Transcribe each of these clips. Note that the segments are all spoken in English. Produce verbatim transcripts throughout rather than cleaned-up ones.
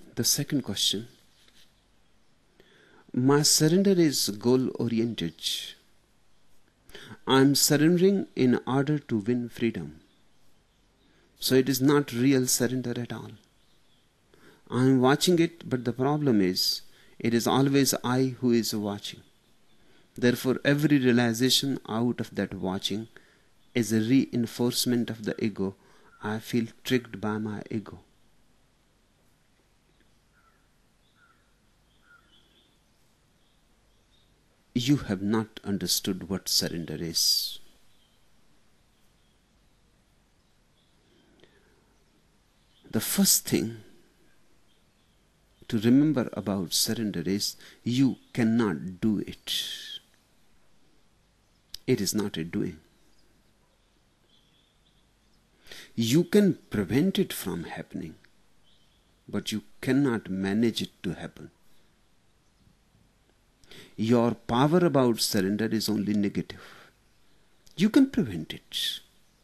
The second question. My surrender is goal-oriented. I am surrendering in order to win freedom. So it is not real surrender at all. I am watching it, but the problem is, it is always I who is watching. Therefore, every realization out of that watching is a reinforcement of the ego. I feel tricked by my ego. You have not understood what surrender is. The first thing to remember about surrender is you cannot do it. It is not a doing. You can prevent it from happening, but you cannot manage it to happen. Your power about surrender is only negative. You can prevent it,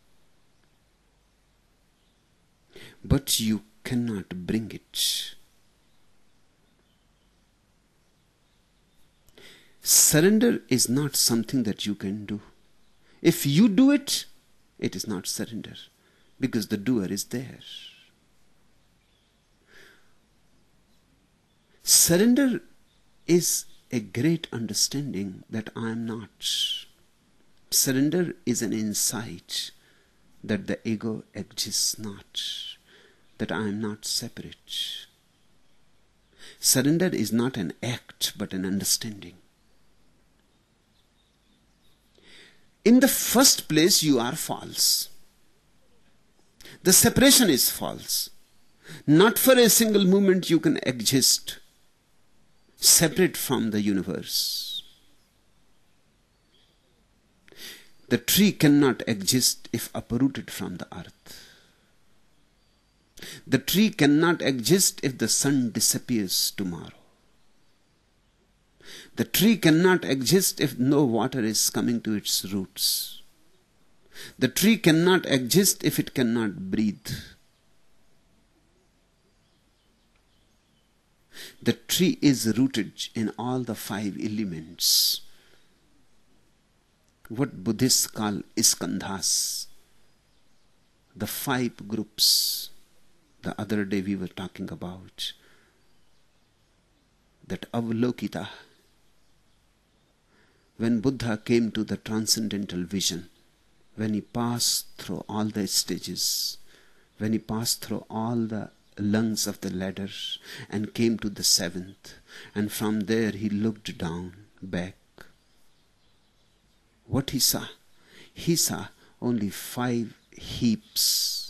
but you cannot bring it. Surrender is not something that you can do. If you do it, it is not surrender, because the doer is there. Surrender is a great understanding that I am not. Surrender is an insight that the ego exists not, that I am not separate. Surrender is not an act but an understanding. In the first place, you are false. The separation is false. Not for a single moment you can exist separate from the universe. The tree cannot exist if uprooted from the earth. The tree cannot exist if the sun disappears tomorrow. The tree cannot exist if no water is coming to its roots. The tree cannot exist if it cannot breathe. The tree is rooted in all the five elements. What Buddhists call skandhas, the five groups. The other day we were talking about that avalokita. When Buddha came to the transcendental vision, when he passed through all the stages, when he passed through all the lungs of the ladder and came to the seventh, and from there he looked down, back. What he saw? He saw only five heaps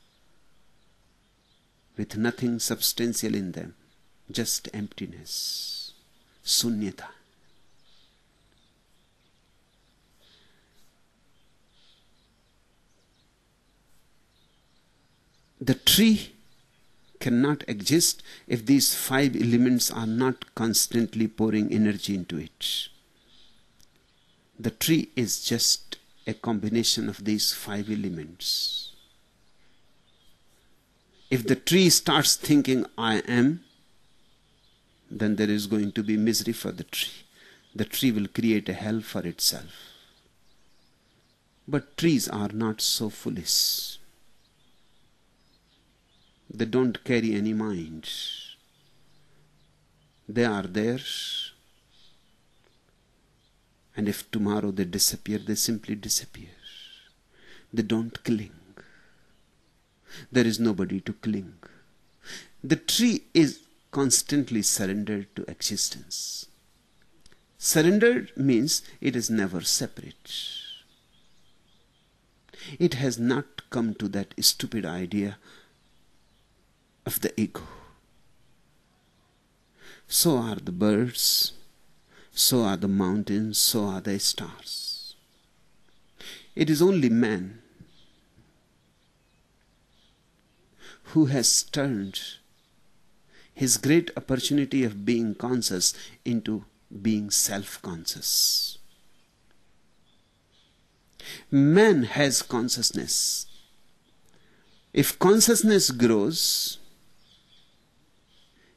with nothing substantial in them, just emptiness, sunyata. The tree cannot exist if these five elements are not constantly pouring energy into it. The tree is just a combination of these five elements. If the tree starts thinking, I am, then there is going to be misery for the tree. The tree will create a hell for itself. But trees are not so foolish. They don't carry any mind. They are there, and if tomorrow they disappear, they simply disappear. They don't cling. There is nobody to cling. The tree is constantly surrendered to existence. Surrender means it is never separate. It has not come to that stupid idea of the ego. So are the birds, so are the mountains, so are the stars. It is only man who has turned his great opportunity of being conscious into being self-conscious. Man has consciousness. If consciousness grows,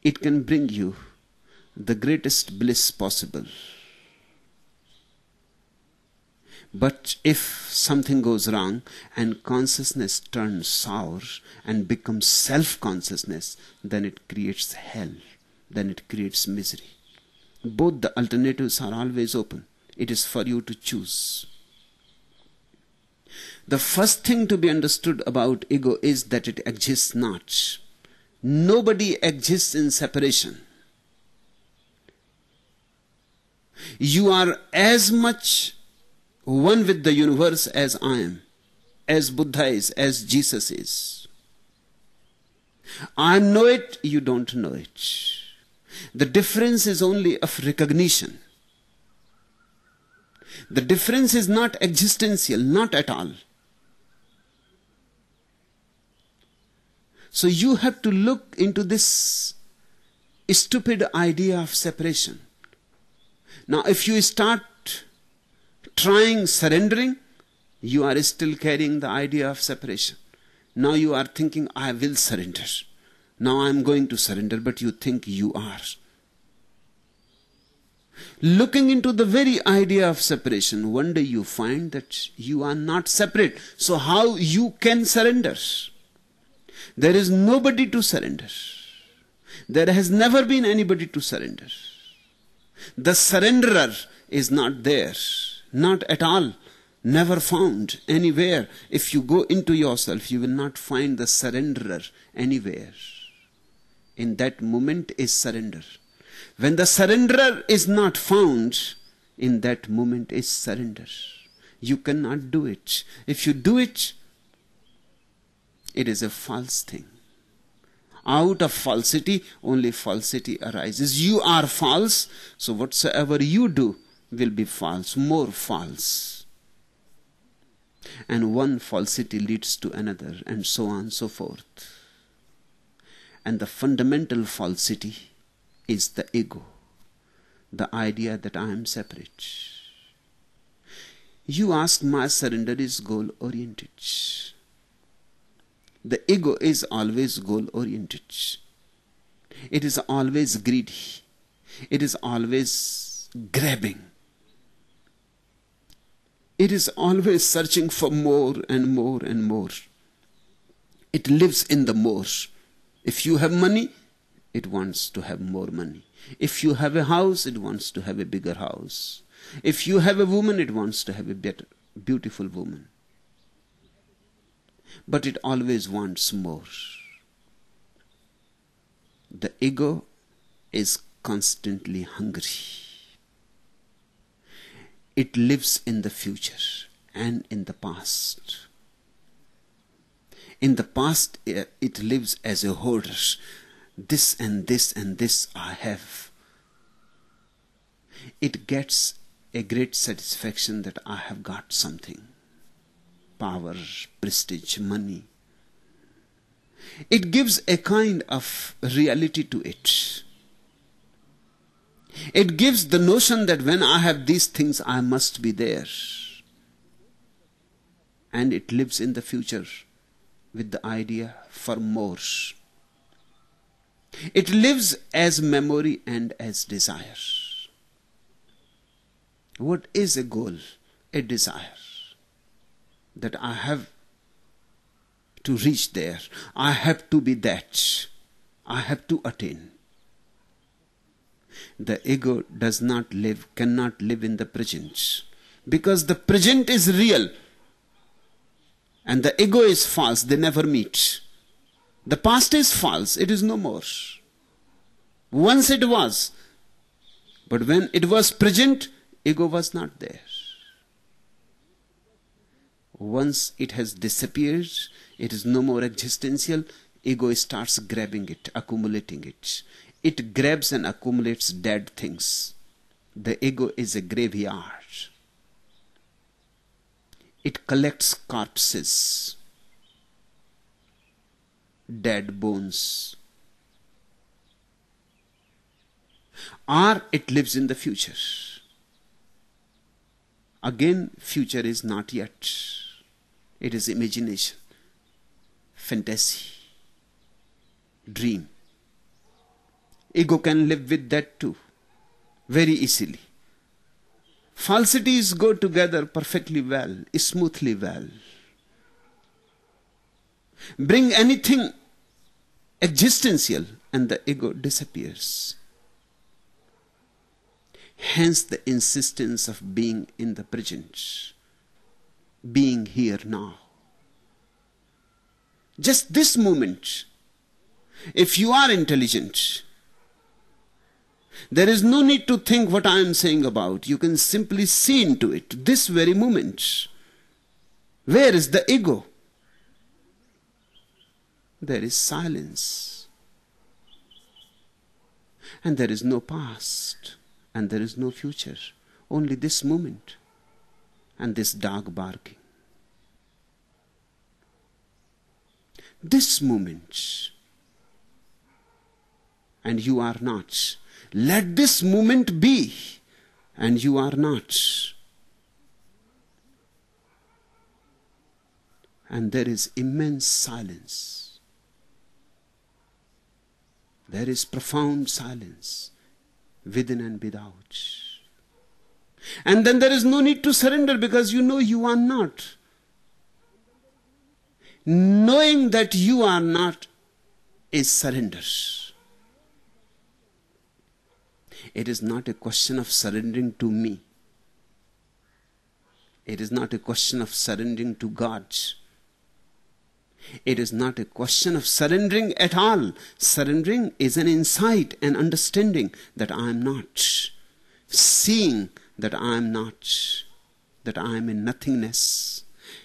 it can bring you the greatest bliss possible. But if something goes wrong and consciousness turns sour and becomes self-consciousness, then it creates hell, then it creates misery. Both the alternatives are always open. It is for you to choose. The first thing to be understood about ego is that it exists not. Nobody exists in separation. You are as much one with the universe as I am, as Buddha is, as Jesus is. I know it, you don't know it. The difference is only of recognition. The difference is not existential, not at all. So you have to look into this stupid idea of separation. Now if you start trying surrendering, you are still carrying the idea of separation. Now you are thinking, I will surrender. Now I am going to surrender, but you think you are. Looking into the very idea of separation, one day you find that you are not separate. So how you can surrender? There is nobody to surrender. There has never been anybody to surrender. The surrenderer is not there. Not at all. Never found anywhere. If you go into yourself, you will not find the surrenderer anywhere. In that moment is surrender. When the surrenderer is not found, in that moment is surrender. You cannot do it. If you do it, it is a false thing. Out of falsity, only falsity arises. You are false, so whatsoever you do will be false, more false. And one falsity leads to another, and so on and so forth. And the fundamental falsity is the ego, the idea that I am separate. You ask, my surrender is goal-oriented. The ego is always goal-oriented. It is always greedy. It is always grabbing. It is always searching for more and more and more. It lives in the more. If you have money, it wants to have more money. If you have a house, it wants to have a bigger house. If you have a woman, it wants to have a better, beautiful woman. But it always wants more. The ego is constantly hungry. It lives in the future and in the past. In the past, it lives as a hoarder. This and this and this I have. It gets a great satisfaction that I have got something. Power, prestige, money. It gives a kind of reality to it. It gives the notion that when I have these things, I must be there. And it lives in the future with the idea for more. It lives as memory and as desire. What is a goal? A desire. That I have to reach there. I have to be that. I have to attain. The ego does not live, cannot live in the present. Because the present is real. And the ego is false. They never meet. The past is false. It is no more. Once it was. But when it was present, ego was not there. Once it has disappeared, it is no more existential, ego starts grabbing it, accumulating it. It grabs and accumulates dead things. The ego is a graveyard. It collects corpses, dead bones. Or it lives in the future. Again, future is not yet. It is imagination, fantasy, dream. Ego can live with that too, very easily. Falsities go together perfectly well, smoothly well. Bring anything existential and the ego disappears. Hence the insistence of being in the present, being here now. Just this moment. If you are intelligent, there is no need to think what I am saying about. You can simply see into it, this very moment. Where is the ego? There is silence. And there is no past. And there is no future. Only this moment. And this dog barking. This moment. And you are not. Let this moment be, and you are not. And there is immense silence. There is profound silence within and without. And then there is no need to surrender because you know you are not. Knowing that you are not is surrender. It is not a question of surrendering to me. It is not a question of surrendering to God. It is not a question of surrendering at all. Surrendering is an insight, an understanding that I am not. Seeing that I am not. That I am in nothingness.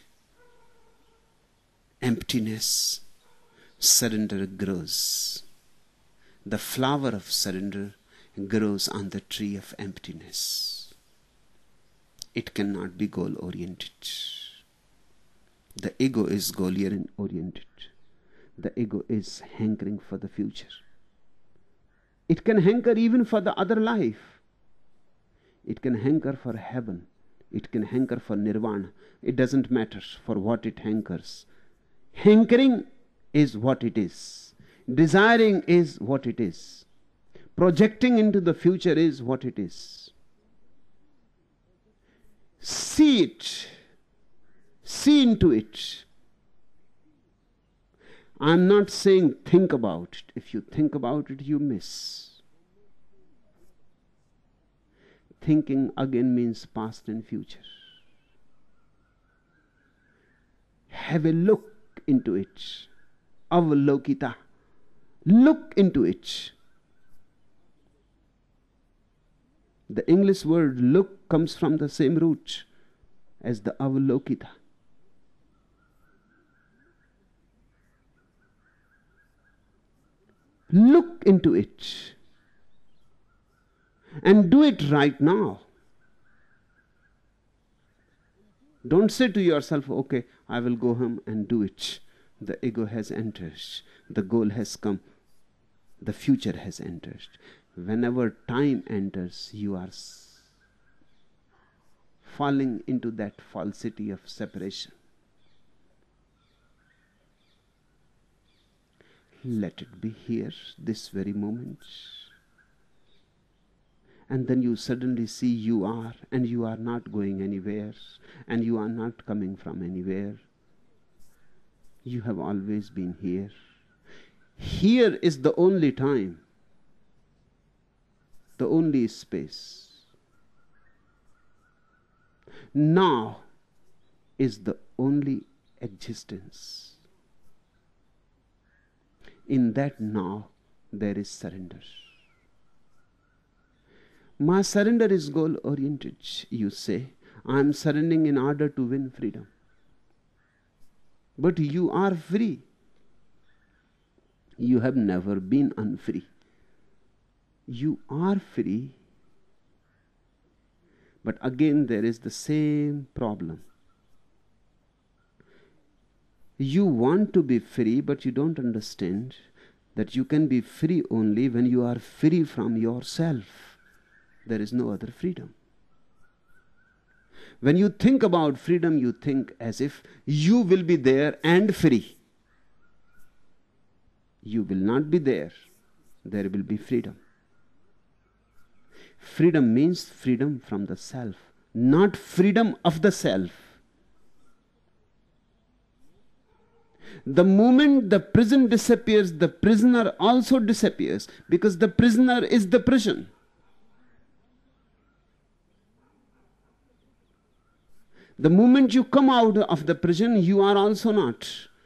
Emptiness. Surrender grows. The flower of surrender grows on the tree of emptiness. It cannot be goal-oriented. The ego is goal-oriented. The ego is hankering for the future. It can hanker even for the other life. It can hanker for heaven. It can hanker for nirvana. It doesn't matter for what it hankers. Hankering is what it is. Desiring is what it is. Projecting into the future is what it is. See it. See into it. I'm not saying think about it. If you think about it, you miss. Thinking again means past and future. Have a look into it. Avalokita. Look into it. The English word look comes from the same root as the avalokita. Look into it. And do it right now. Don't say to yourself, okay, I will go home and do it. The ego has entered. The goal has come. The future has entered. Whenever time enters, you are falling into that falsity of separation. Let it be here, this very moment. And then you suddenly see you are, and you are not going anywhere, and you are not coming from anywhere. You have always been here. Here is the only time, the only space. Now is the only existence. In that now, there is surrender. My surrender is goal-oriented. You say, I am surrendering in order to win freedom. But you are free. You have never been unfree. You are free. But again, there is the same problem. You want to be free, but you don't understand that you can be free only when you are free from yourself. There is no other freedom. When you think about freedom, you think as if you will be there and free. You will not be there there will be freedom. Freedom means freedom from the self, not freedom of the self. The moment the prison disappears, the prisoner also disappears, because the prisoner is the prison. The moment you come out of the prison, you are also not.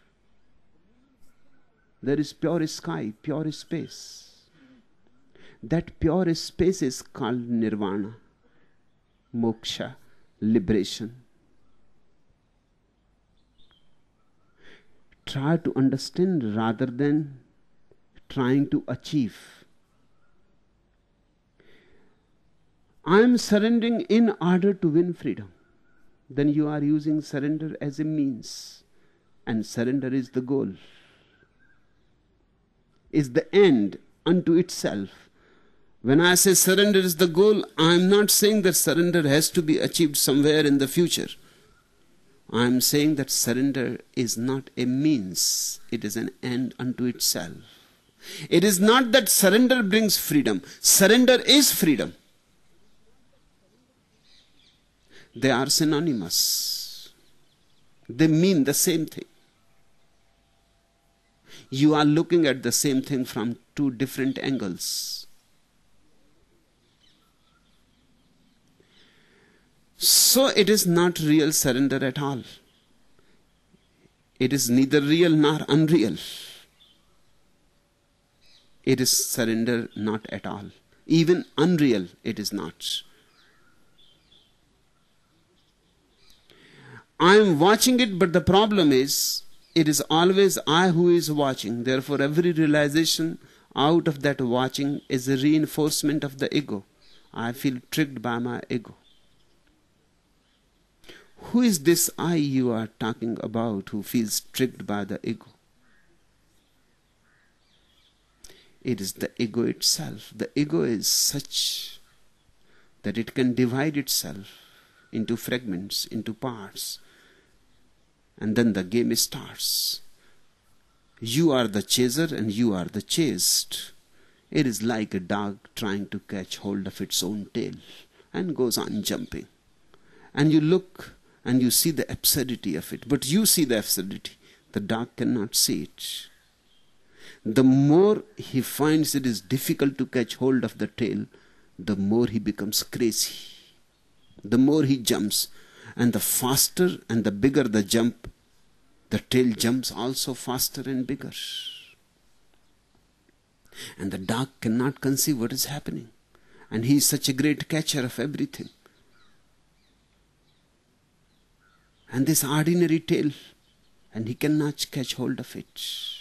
There is pure sky, pure space. That pure space is called nirvana, moksha, liberation. Try to understand rather than trying to achieve. I am surrendering in order to win freedom. Then you are using surrender as a means, and surrender is the goal, is the end unto itself. When I say surrender is the goal, I am not saying that surrender has to be achieved somewhere in the future. I am saying that surrender is not a means, it is an end unto itself. It is not that surrender brings freedom. Surrender is freedom. They are synonymous. They mean the same thing. You are looking at the same thing from two different angles. So it is not real surrender at all. It is neither real nor unreal. It is surrender not at all. Even unreal it is not. I am watching it, but the problem is, it is always I who is watching. Therefore, every realization out of that watching is a reinforcement of the ego. I feel tricked by my ego. Who is this I you are talking about who feels tricked by the ego? It is the ego itself. The ego is such that it can divide itself into fragments, into parts. And then the game starts. You are the chaser and you are the chased. It is like a dog trying to catch hold of its own tail and goes on jumping. And you look and you see the absurdity of it. But you see the absurdity. The dog cannot see it. The more he finds it is difficult to catch hold of the tail, the more he becomes crazy. The more he jumps. And the faster and the bigger the jump, the tail jumps also faster and bigger. And the dog cannot conceive what is happening. And he is such a great catcher of everything. And this ordinary tail, and he cannot catch hold of it.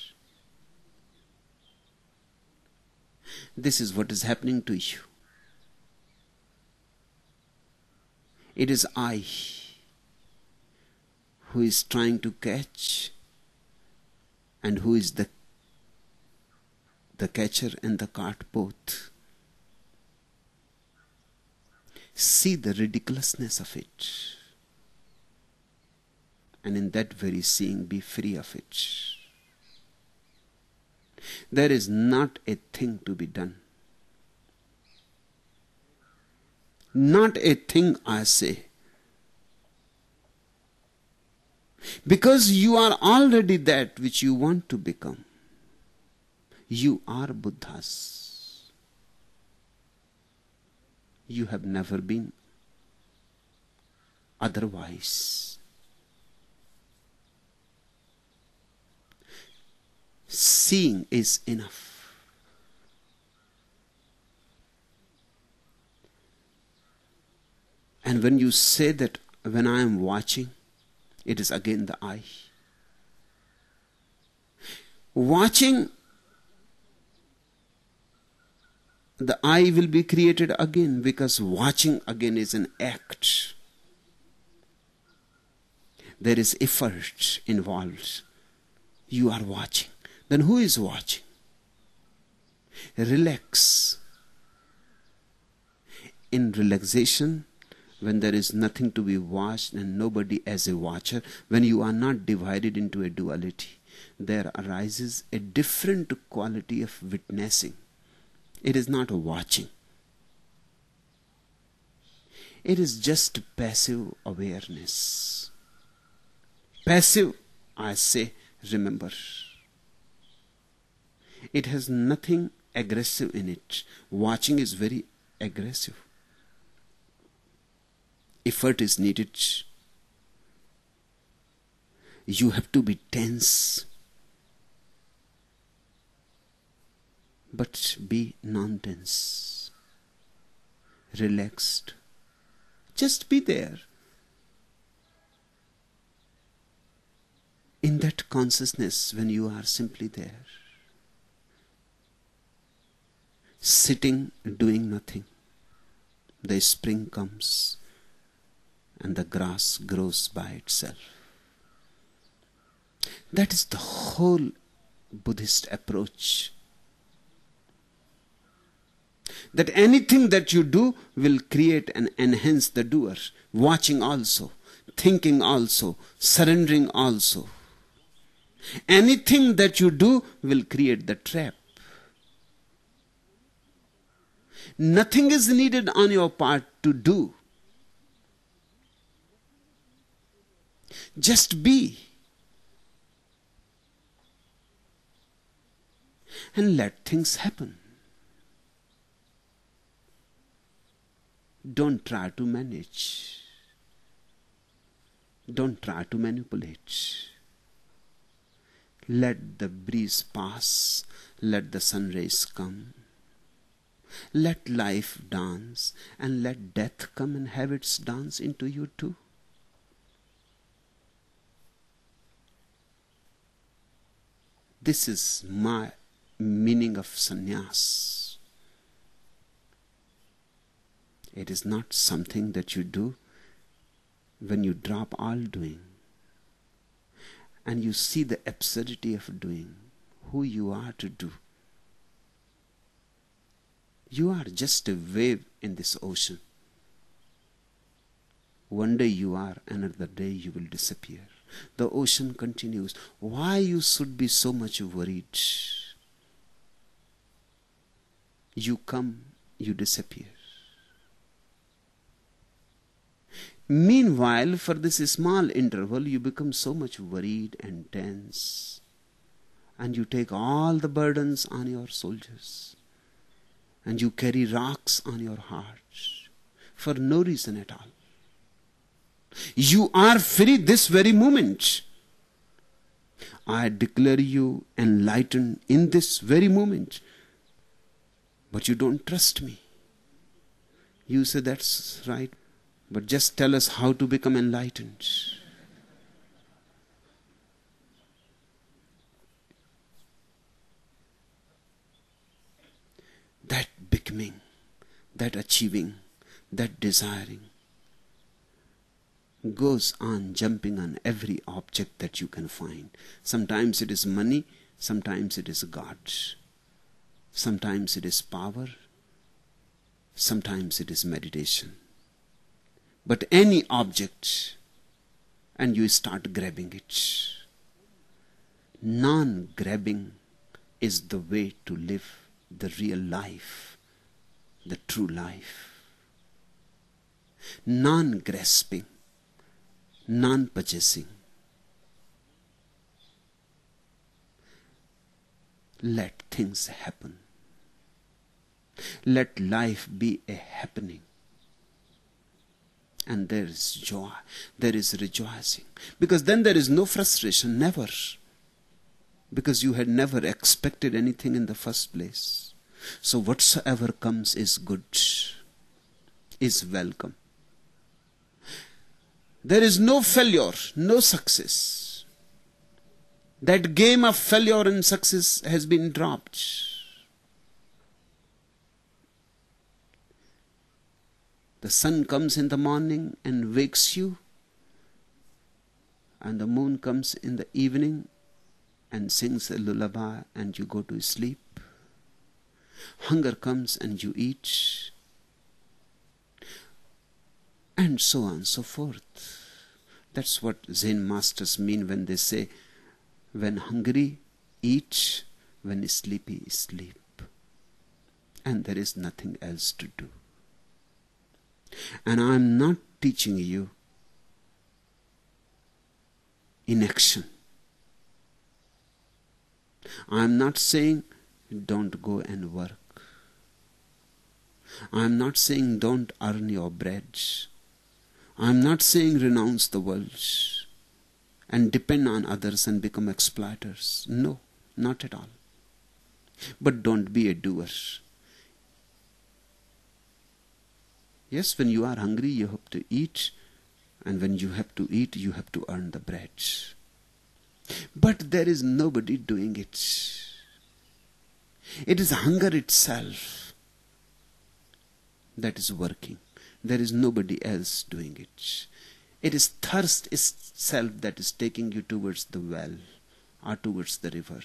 This is what is happening to you. It is I who is trying to catch, and who is the, the catcher and the caught both. See the ridiculousness of it. And in that very seeing, be free of it. There is not a thing to be done. Not a thing, I say. Because you are already that which you want to become. You are Buddhas. You have never been otherwise. Seeing is enough. And when you say that when I am watching, it is again the I. Watching, the I will be created again, because watching again is an act. There is effort involved. You are watching. Then who is watching? Relax. In relaxation, when there is nothing to be watched and nobody as a watcher, when you are not divided into a duality, there arises a different quality of witnessing. It is not a watching. It is just passive awareness. Passive, I say, remember. It has nothing aggressive in it. Watching is very aggressive. Effort is needed. You have to be tense. But be non-tense. Relaxed. Just be there. In that consciousness, when you are simply there, sitting, doing nothing, the spring comes and the grass grows by itself. That is the whole Buddhist approach. That anything that you do will create and enhance the doer. Watching also, thinking also, surrendering also. Anything that you do will create the trap. Nothing is needed on your part to do. Just be. And let things happen. Don't try to manage. Don't try to manipulate. Let the breeze pass. Let the sun rays come. Let life dance, and let death come and have its dance into you too. This is my meaning of sannyas. It is not something that you do when you drop all doing and you see the absurdity of doing, who you are to do. You are just a wave in this ocean. One day you are, another day you will disappear. The ocean continues. Why you should be so much worried? You come, you disappear. Meanwhile, for this small interval, you become so much worried and tense. And you take all the burdens on your shoulders. And you carry rocks on your heart for no reason at all. You are free this very moment. I declare you enlightened in this very moment. But you don't trust me. You say that's right. But just tell us how to become enlightened. That becoming, that achieving, that desiring goes on jumping on every object that you can find. Sometimes it is money, sometimes it is God. Sometimes it is power, sometimes it is meditation. But any object, and you start grabbing it. Non-grabbing is the way to live the real life, the true life. Non-grasping, non-possessing. Let things happen. Let life be a happening. And there is joy, there is rejoicing. Because then there is no frustration, never. Because you had never expected anything in the first place. So whatsoever comes is good, is welcome. There is no failure, no success. That game of failure and success has been dropped. The sun comes in the morning and wakes you, and the moon comes in the evening and sings a lullaby, and you go to sleep. Hunger comes and you eat, and so on and so forth. That's what Zen masters mean when they say, when hungry, eat, when sleepy, sleep. and there is nothing else to do. And I am not teaching you inaction. I am not saying don't go and work. I am not saying don't earn your bread. I am not saying renounce the world and depend on others and become exploiters. No, not at all. But don't be a doer. Yes, when you are hungry, you have to eat. And when you have to eat, you have to earn the bread. But there is nobody doing it. It is hunger itself that is working. There is nobody else doing it. It is thirst itself that is taking you towards the well or towards the river.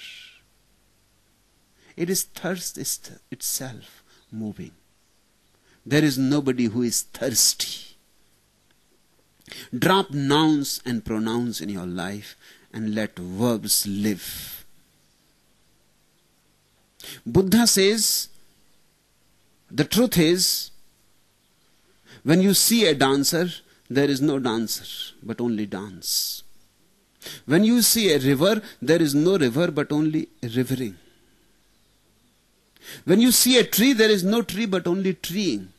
It is thirst itself moving. There is nobody who is thirsty. Drop nouns and pronouns in your life and let verbs live. Buddha says, the truth is, when you see a dancer, there is no dancer, but only dance. When you see a river, there is no river, but only rivering. When you see a tree, there is no tree, but only treeing.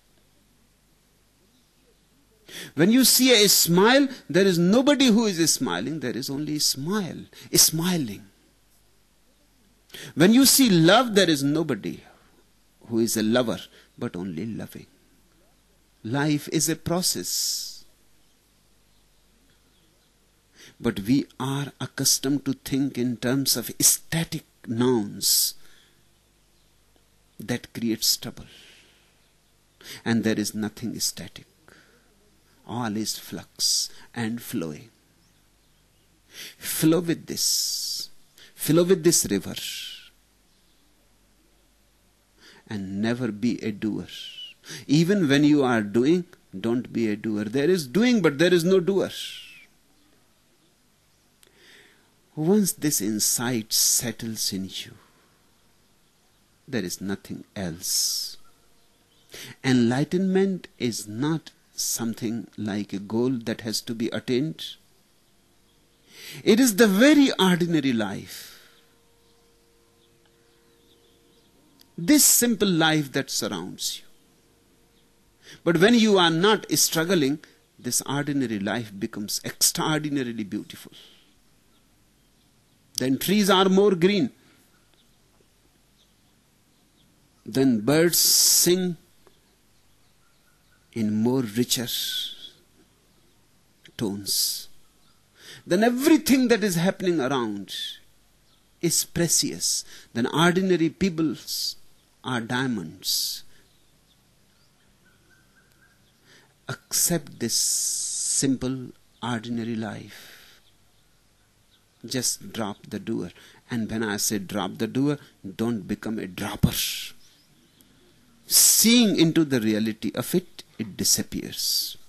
When you see a smile, there is nobody who is smiling, there is only a smile, a smiling. When you see love, there is nobody who is a lover, but only loving. Life is a process. But we are accustomed to think in terms of static nouns that creates trouble. And there is nothing static. All is flux and flowing. Flow with this. Flow with this river. And never be a doer. Even when you are doing, don't be a doer. There is doing, but there is no doer. Once this insight settles in you, there is nothing else. Enlightenment is not something like a goal that has to be attained. It is the very ordinary life. This simple life that surrounds you. But when you are not struggling, this ordinary life becomes extraordinarily beautiful. Then trees are more green. Then birds sing in more richer tones. Then everything that is happening around is precious. Then ordinary pebbles are diamonds. Accept this simple, ordinary life. Just drop the doer. And when I say drop the doer, don't become a dropper. Seeing into the reality of it, it disappears.